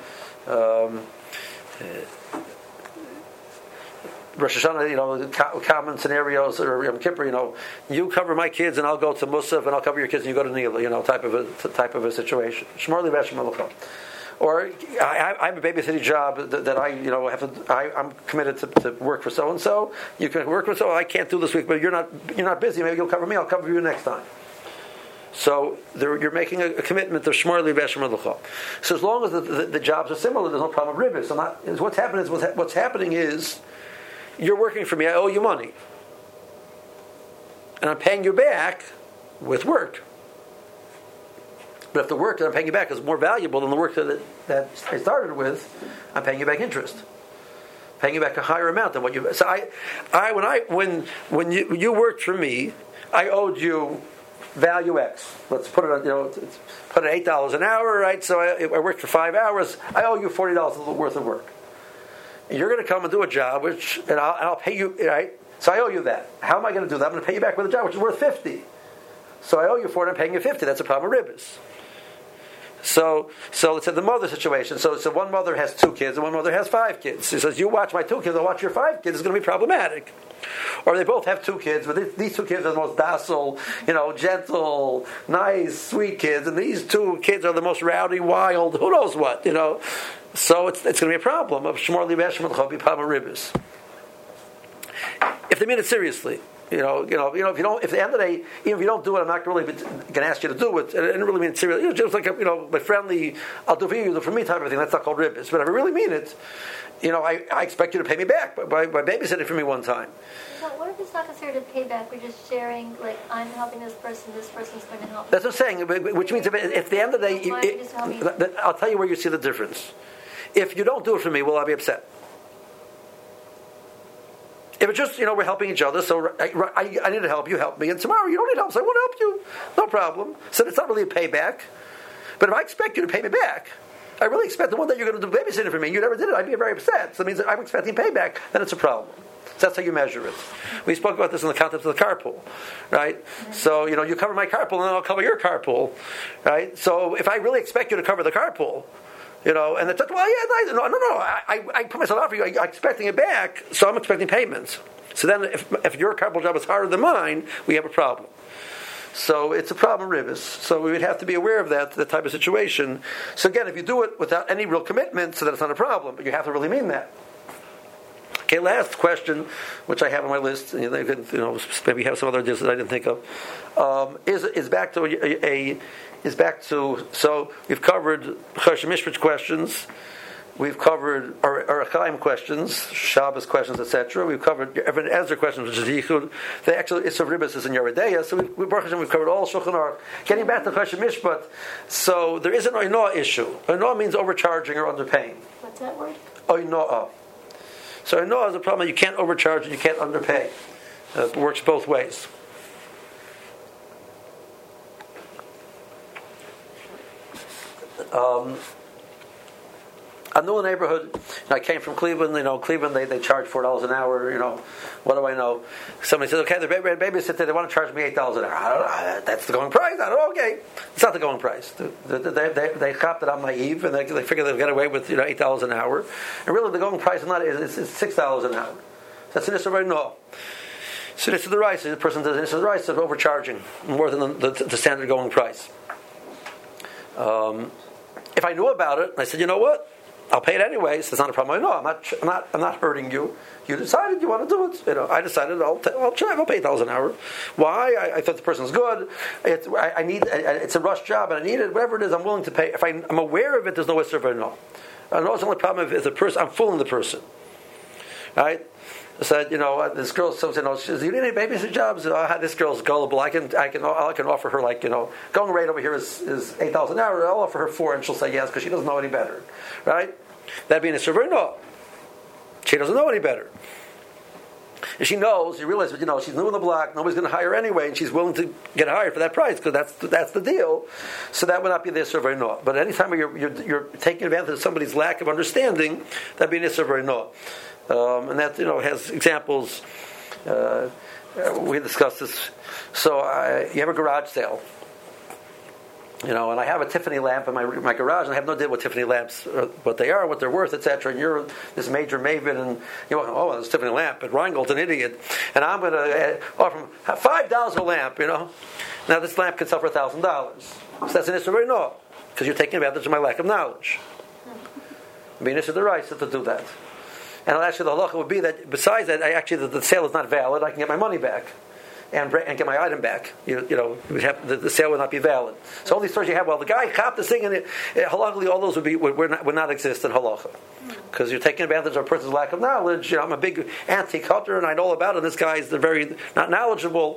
Rosh Hashanah, common scenarios, or Yom Kippur, you cover my kids and I'll go to Musaf and I'll cover your kids and you go to Nila, type of a situation. Shmor li v'eshmor l'chov. Or I have a babysitting job that I'm committed to work for so and so. You can work for so. I can't do this week, but you're not busy. Maybe you'll cover me. I'll cover you next time. So you're making a commitment of Shmor li v'eshmor l'chov. So as long as the jobs are similar, there's no problem with ribbis. So what's happening is you're working for me. I owe you money, and I'm paying you back with work. But if the work that I'm paying you back is more valuable than the work that I started with, I'm paying you back interest. Paying you back a higher amount than what you. So when you worked for me, I owed you value X. Let's put it put it $8 an hour, right? So I worked for 5 hours. I owe you $40 worth of work. And you're going to come and do a job and I'll pay you, right? So I owe you that. How am I going to do that? I'm going to pay you back with a job which is worth $50. So I owe you $40 and I'm paying you $50. That's a problem with ribbis. So let's say the mother situation. So one mother has 2 kids and one mother has 5 kids. She says, you watch my 2 kids, I'll watch your 5 kids. It's going to be problematic. Or they both have 2 kids, but these 2 kids are the most docile, gentle, nice, sweet kids, and these 2 kids are the most rowdy, wild, who knows what, So it's going to be a problem of Shmor li v'eshmor l'chov, be problem ribbis. If they mean it seriously. If at the end of the day, even if you don't do it, I'm not really going to ask you to do it. I didn't really mean it seriously. Just like my friendly, I'll do for you, do for me type of thing. That's not called ribbis. But if I really mean it, I expect you to pay me back by babysitting for me one time. So what if it's not considered a payback? We're just sharing, like, I'm helping this person's going to help. That's what I'm saying. Which means if the end of the day, I'll tell you where you see the difference. If you don't do it for me, will I be upset? If it's just, we're helping each other, so I need to help, you help me, and tomorrow you don't need help, so I won't help you. No problem. So it's not really a payback. But if I expect you to pay me back, I really expect the one that you're going to do babysitting for me, and you never did it, I'd be very upset. So it means that I'm expecting payback, then it's a problem. So that's how you measure it. We spoke about this in the context of the carpool, right? So, you cover my carpool, and then I'll cover your carpool, right? So if I really expect you to cover the carpool, and it's like, well, yeah, no. I put myself out for you. I'm expecting it back, so I'm expecting payments. So then, if your carpool job is harder than mine, we have a problem. So it's a problem, ribbis. So we would have to be aware of that type of situation. So again, if you do it without any real commitment, so that it's not a problem, but you have to really mean that. Okay, last question, which I have on my list, and maybe have some other ideas that I didn't think of, is back to so we've covered Choshen Mishpach questions, we've covered Arachaim questions, Shabbos questions, etc. We've covered Even Ezra questions, which is Yichud. The actual Issav Ribbis is in Yeridea. So we've covered all Shulchan Aruch. Getting back to Choshen Mishpach, so there is an oinoah issue. Oinoah means overcharging or underpaying. What's that word? Oinoah. So oinoah is a problem. You can't overcharge and you can't underpay. It works both ways. I knew a neighborhood. I came from Cleveland. Cleveland they charge $4 an hour. What do I know? Somebody says, "Okay, the babysitter they want to charge me $8 an hour." I don't know. That's the going price. I don't know. Okay, it's not the going price. They cop that I'm naive, and they figure they'll get away with $8 an hour. And really, the going price is not. It's $6 an hour. That's an issue right now. So this is the rice. The person does this is the rice of overcharging more than the standard going price. If I knew about it, I said, you know what? I'll pay it anyway. So it's not a problem. I know I'm not hurting you. You decided you want to do it. I decided I'll pay $8 an hour. Why? I thought the person's good. It's a rush job and I need it. Whatever it is, I'm willing to pay. If I'm aware of it, there's no issue of no. I know it's the only problem if the person I'm fooling the person. Right? I said, this girl says, she says, you need any babysitter jobs? This girl's gullible. I can offer her going rate over here is $8 an hour. I'll offer her $4, and she'll say yes because she doesn't know any better, right? That'd be an issue. No, she doesn't know any better. If she knows, you realize, she's new in the block. Nobody's going to hire her anyway, and she's willing to get hired for that price because that's the deal. So that would not be the issue of no. But anytime you're taking advantage of somebody's lack of understanding, that'd be an issue of no. And that has examples. We discussed this. So you have a garage sale, and I have a Tiffany lamp in my garage, and I have no idea what Tiffany lamps, what they are, what they're worth, etc. And you're this major maven, and oh, this Tiffany lamp, but Reingold's an idiot, and I'm going to offer him $5 a lamp. Now this lamp can sell for $1,000. So that's an issue of no, because you're taking advantage of my lack of knowledge. I mean, this is the right to do that. And actually, the halacha would be that besides that, the sale is not valid. I can get my money back and get my item back. The sale would not be valid. So all these stories you have, the guy copped this thing, and halachically, all those would not exist in halacha because you're taking advantage of a person's lack of knowledge. I'm a big antique hunter, and I know all about it. And this guy is very not knowledgeable.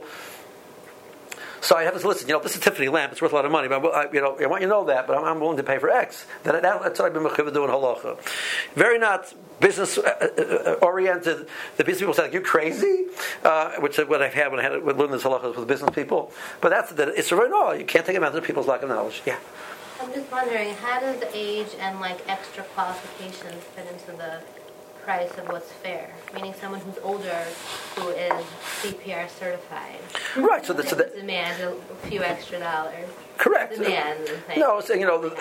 So I have to listen. This is a Tiffany lamp; it's worth a lot of money. But I want you to know that. But I'm willing to pay for X. That's what I've been mechuyev doing halacha. Very not business oriented. The business people say, "You crazy?" Which is what I've had when I had with learning this halacha with business people. But it's very no. You can't take advantage of people's lack of knowledge. Yeah. I'm just wondering, how does age and extra qualifications fit into the price of what's fair? Meaning someone who's older who is CPR certified. Right, so demands a few extra dollars. Correct. Demands. No, so,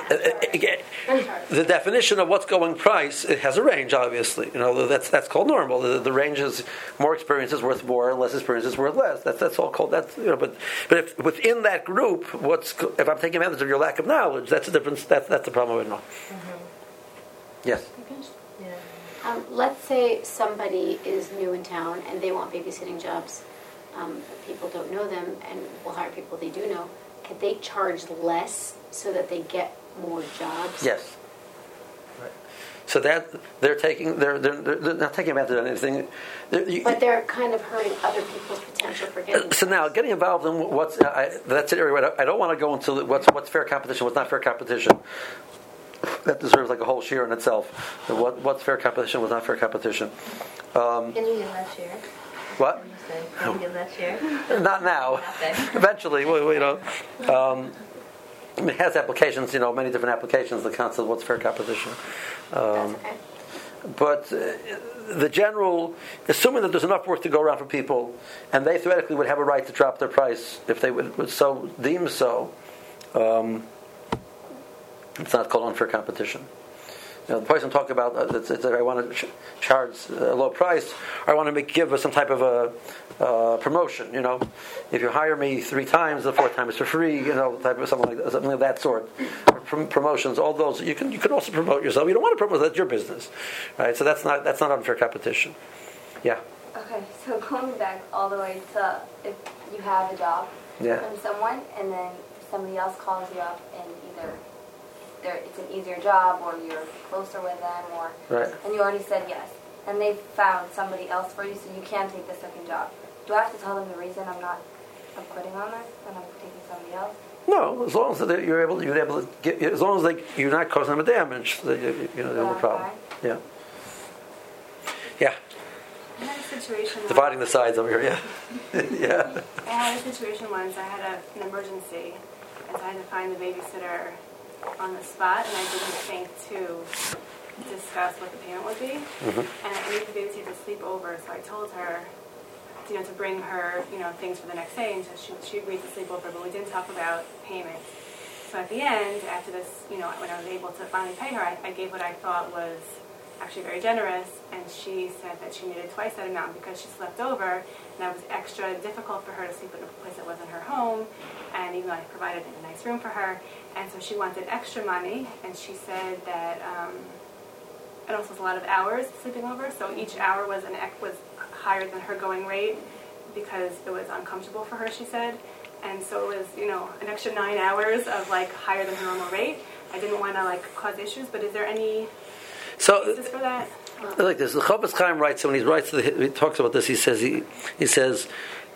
the definition of what's going price, it has a range, obviously. That's called normal. The range is more experience is worth more, less experience is worth less. That's all called that. But if within that group, if I'm taking advantage of your lack of knowledge, that's a difference. That's the problem with no. Mm-hmm. Yes. Let's say somebody is new in town and they want babysitting jobs. People don't know them and will hire people they do know. Could they charge less so that they get more jobs? Yes. Right. So that they're not taking advantage of anything. But they're kind of hurting other people's potential for getting. So now, getting involved in that's an area I don't want to go into what's fair competition, what's not fair competition. That deserves a whole share in itself. What's fair competition? What's not fair competition? Can you give that share? What? Can you give that share? Not now. Eventually, it has applications. Many different applications. The concept of what's fair competition. That's okay. But the general, assuming that there's enough work to go around for people, and they theoretically would have a right to drop their price if they would so deem so. It's not called unfair competition. the person talked about that I want to charge a low price, or I want to give some type of a promotion. If you hire me 3 times, the 4th time is for free. Type of something of that sort. Promotions, all those you can also promote yourself. You don't want to promote, that's your business, right? So that's not unfair competition. Yeah. Okay, so going back all the way to if you have a job from someone, and then somebody else calls you up, and either it's an easier job, or you're closer with them, and you already said yes, and they found somebody else for you, so you can take the second job. Do I have to tell them the reason I'm quitting on this and I'm taking somebody else? No, as long as you're able to get, as long as you're not causing them a damage, there's no problem. Yeah. Yeah. I had a situation. Dividing the sides over here. Yeah. Yeah. I had a situation once. I had an emergency, and so I had to find the babysitter on the spot, and I didn't think to discuss what the payment would be. And I needed the babysitter to sleep over, so I told her, to bring her, things for the next day, and so she agreed to sleep over, but we didn't talk about payment. So at the end, after this, when I was able to finally pay her, I gave what I thought was actually very generous, and she said that she needed twice that amount because she slept over, and that was extra difficult for her to sleep in a place that wasn't her home, and even though I provided a nice room for her, and so she wanted extra money, and she said that it also was a lot of hours sleeping over, so each hour was higher than her going rate because it was uncomfortable for her, she said, and so it was, an extra 9 hours of higher than her normal rate. I didn't want to cause issues, but is there any basis for that? Like this, the Chofetz Chaim writes. So when he talks about this, he says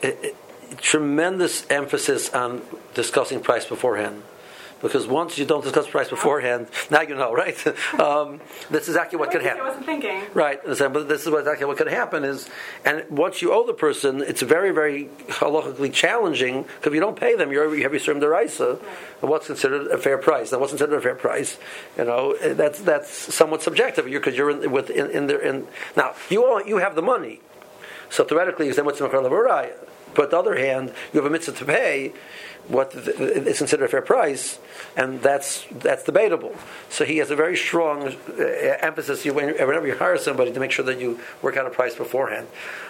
tremendous emphasis on discussing price beforehand. Because once you don't discuss price beforehand, now you know, right? This is exactly what could happen. I wasn't thinking. Right, but this is exactly what could happen is, and once you owe the person, it's very, very halachically challenging, because if you don't pay them, you have Yisurim D'Oraisa, and what's considered a fair price. Now, what's considered a fair price? That's somewhat subjective, because you're in there. Now, you have the money, so theoretically you say, what's the Mechar? But on the other hand, you have a mitzvah to pay what is considered a fair price, and that's debatable. So he has a very strong emphasis whenever you hire somebody to make sure that you work out a price beforehand.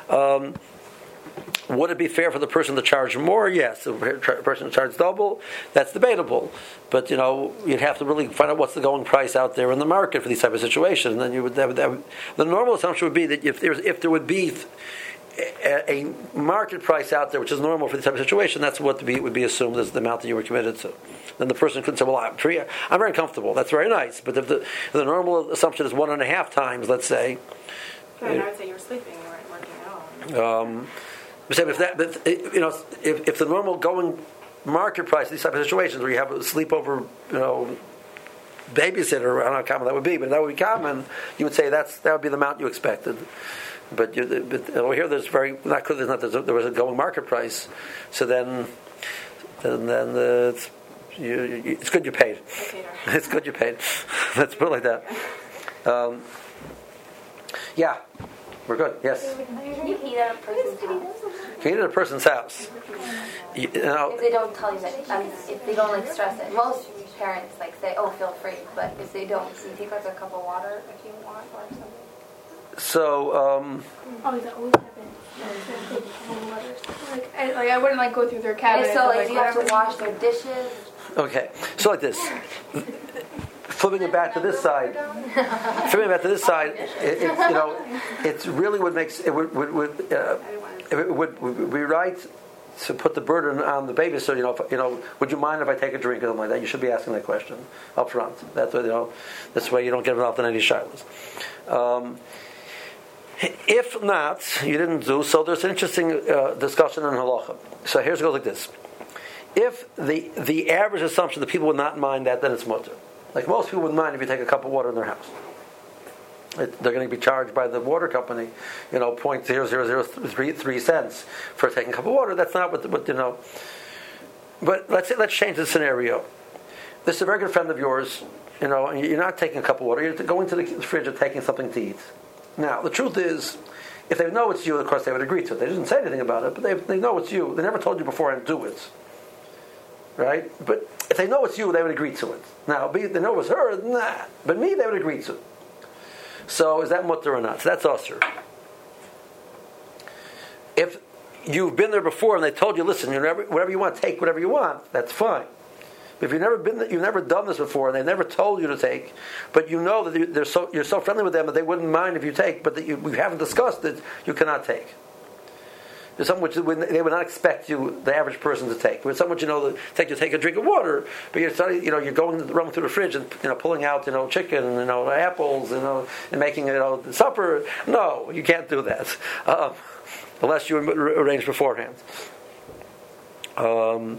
Would it be fair for the person to charge more? Yes. The person to charge double, that's debatable. But you'd have to really find out what's the going price out there in the market for these type of situations. And then you would the normal assumption would be that if there would be a market price out there, which is normal for this type of situation, that's what would be assumed as the amount that you were committed to. Then the person could say, well, I'm very comfortable. That's very nice. But if the normal assumption is 1.5 times, let's say. Right, I would say you were sleeping, you weren't working at all. If the normal going market price, these type of situations where you have a sleepover, babysitter, I don't know how common that would be, but that would be common, you would say that would be the amount you expected. But over here, there was a going market price, so then it's good you paid. It's good you paid. Let's put it like that. Yeah, we're good. Yes. Can you eat at a person's house? Can you eat at a person's house? If they don't tell you that, if they don't stress it, most parents say, "Oh, feel free," but if they don't, so you take a cup of water if you want or something. So, that always happens. I wouldn't go through their cabinet. So you have to wash their dishes. Okay, so like this. Flipping it back to this side. It's really what makes it would be right to put the burden on the baby. So would you mind if I take a drink or something like that? You should be asking that question up front. That's why this way you don't get involved in any shilas. If not, you didn't do so. There's an interesting discussion in halacha. So here's it goes like this: if the average assumption that people would not mind that, then it's mutter. Like most people would mind if you take a cup of water in their house. They're going to be charged by the water company, 0.0003 cents for taking a cup of water. That's not what. But let's change the scenario. This is a very good friend of yours, and you're not taking a cup of water. You're going to the fridge and taking something to eat. Now, the truth is, if they know it's you, of course they would agree to it. They didn't say anything about it, but they know it's you. They never told you beforehand to do it. Right? But if they know it's you, they would agree to it. Now, they know it was her, nah. But me, they would agree to it. So is that mutter or not? So that's usher. If you've been there before and they told you, listen, whatever you want, take whatever you want, that's fine. But if you've never done this before, and they've never told you to take, but you know that you're so friendly with them that they wouldn't mind if you take, but that we haven't discussed it, you cannot take. There's something which they would not expect you, the average person, to take. There's something which you take a drink of water, but you're running through the fridge and pulling out chicken, apples, and making supper. No, you can't do that unless you arrange beforehand. Are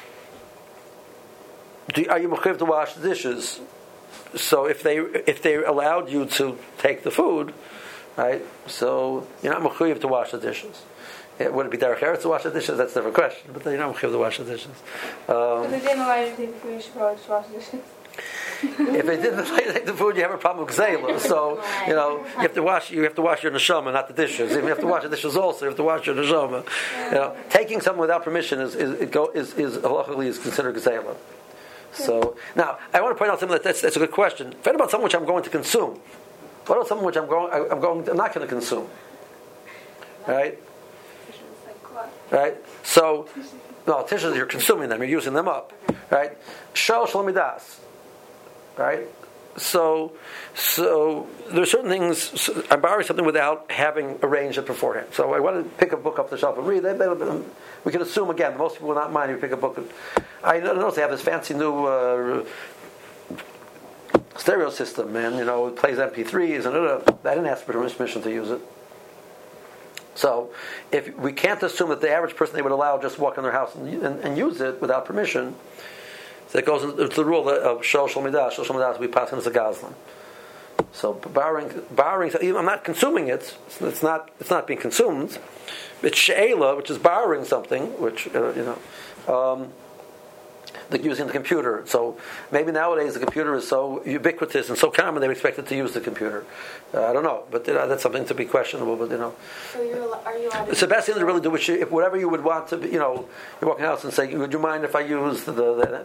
you mechuyev to wash the dishes? So if they allowed you to take the food, right? So you're not mechuyev to wash the dishes. Would it be derech eretz to wash the dishes? That's a different question. But you're not mechuyev to wash the dishes. If they didn't allow you to take the food, you should probably just wash the dishes. If they didn't allow you to take the food, you have a problem with gzeila. So you have to wash your neshama, not the dishes. If you have to wash the dishes also, you have to wash your neshama. Taking something without permission is halachically is considered gzeila. So now I want to point out something that's a good question. Forget about something which I'm going to consume. What about something which I'm not going to consume? Right? Right? So, tissues, you're consuming them, you're using them up. Right? Shal shalamidas. Right? So there's certain things, I'm borrowing something without having arranged it beforehand. So I want to pick a book off the shelf and read. We can assume, again, most people will not mind if you pick a book. I notice they have this fancy new stereo system, and it plays MP3s, and I didn't ask for permission to use it. So, if we can't assume that the average person they would allow just walk in their house and use it without permission, so it goes into the rule of shol shel midah. Shol shel midah we pass as a gazlan. So borrowing. I'm not consuming it. It's not being consumed. It's she'ela, which is borrowing something, which like using the computer. So maybe nowadays the computer is so ubiquitous and so common they would expect it to use the computer. I don't know, but that's something to be questionable. But So are you allowed? It's the best thing to really do. If whatever you would want to, you're walking out and say, "Would you mind if I use the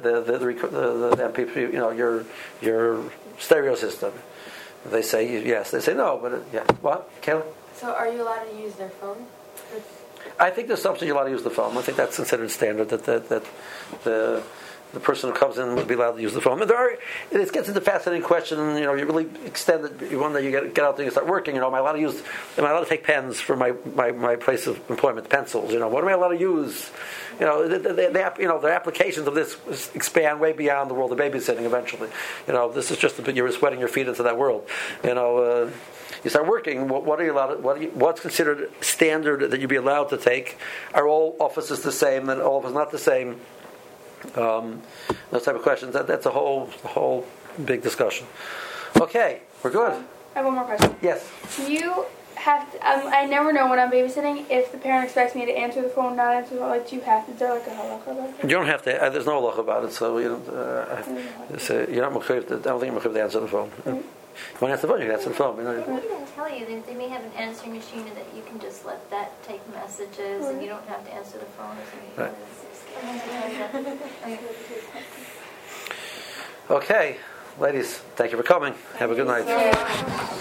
MP3? Your stereo system?" They say yes. They say no. But yeah, what, Kayla? So are you allowed to use their phone? I think there's something you're allowed to use the phone. I think that's considered standard that the person who comes in would be allowed to use the phone. And it gets into a fascinating question. You really extend it. One day you get out there and you start working. Am I allowed to take pens for my place of employment? Pencils. What am I allowed to use? The applications of this expand way beyond the world of babysitting. Eventually, this is just you're sweating your feet into that world. You start working. What are you allowed? What's considered standard that you'd be allowed to take? Are all offices the same? And all of us not the same? Those type of questions. That's a whole big discussion. Okay, we're good. I have one more question. Yes. You have to, I never know when I'm babysitting if the parent expects me to answer the phone, not answer the phone. Like, do you have to? Is there like a halacha about it? You don't have to. There's no halacha about it. So you're not mechuyev. I don't think you're mechuyev to answer the phone. Mm-hmm. If you want to answer the phone, you can answer the phone. They can tell you. They may have an answering machine and that you can just let that take messages and you don't have to answer the phone or something. Right. Okay, ladies, thank you for coming. Have a good night.